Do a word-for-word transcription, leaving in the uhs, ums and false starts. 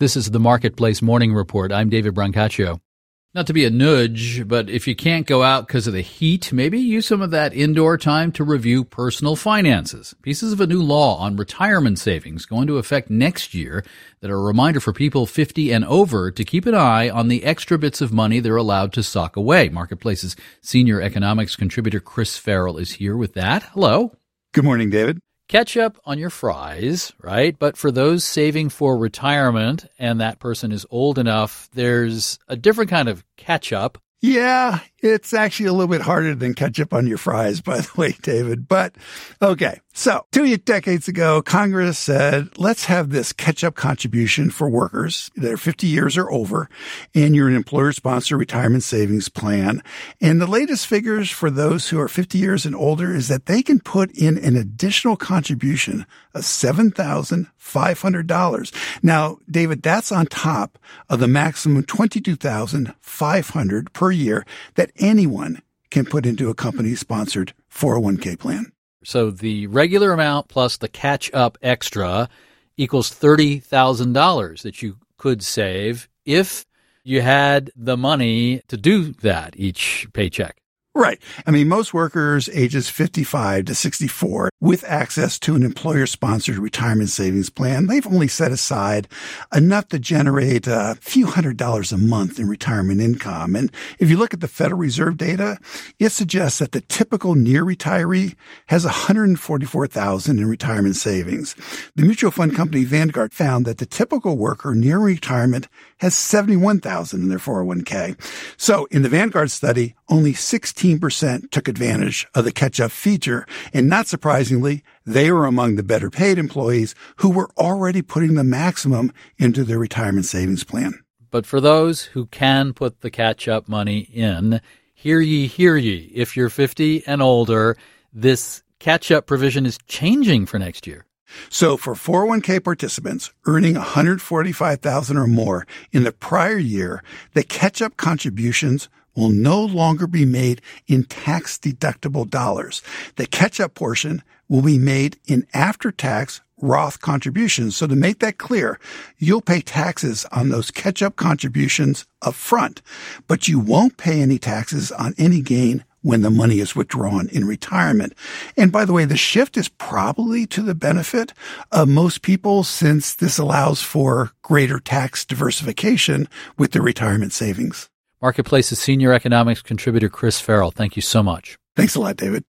This is the Marketplace Morning Report. I'm David Brancaccio. Not to be a nudge, but if you can't go out because of the heat, maybe use some of that indoor time to review personal finances. Pieces of a new law on retirement savings go into effect next year that are a reminder for people fifty and over to keep an eye on the extra bits of money they're allowed to sock away. Marketplace's senior economics contributor Chris Farrell is here with that. Hello. Good morning, David. Ketchup on your fries, right? But for those saving for retirement and that person is old enough, there's a different kind of ketchup. Yeah, it's actually a little bit harder than ketchup on your fries, by the way, David. But okay, so two decades ago, Congress said, let's have this catch-up contribution for workers that are fifty years or over, and you're an employer-sponsored retirement savings plan. And the latest figures for those who are fifty years and older is that they can put in an additional contribution of seven thousand five hundred dollars. Now, David, that's on top of the maximum twenty-two thousand five hundred dollars per year that anyone can put into a company-sponsored four oh one k plan. So the regular amount plus the catch-up extra equals thirty thousand dollars that you could save if you had the money to do that each paycheck. Right. I mean, most workers ages fifty-five to sixty-four with access to an employer-sponsored retirement savings plan, they've only set aside enough to generate a few hundred dollars a month in retirement income. And if you look at the Federal Reserve data, it suggests that the typical near retiree has one hundred forty-four thousand dollars in retirement savings. The mutual fund company Vanguard found that the typical worker near retirement has seventy-one thousand dollars in their four oh one k. So in the Vanguard study, only sixteen percent took advantage of the catch-up feature, and not surprisingly, they were among the better paid employees who were already putting the maximum into their retirement savings plan. But for those who can put the catch-up money in, hear ye, hear ye. If you're fifty and older, this catch-up provision is changing for next year. So for four oh one k participants earning one hundred forty-five thousand dollars or more in the prior year, the catch-up contributions will no longer be made in tax-deductible dollars. The catch-up portion will be made in after-tax Roth contributions. So to make that clear, you'll pay taxes on those catch-up contributions up front, but you won't pay any taxes on any gain when the money is withdrawn in retirement. And by the way, the shift is probably to the benefit of most people since this allows for greater tax diversification with their retirement savings. Marketplace's senior economics contributor Chris Farrell, thank you so much. Thanks a lot, David.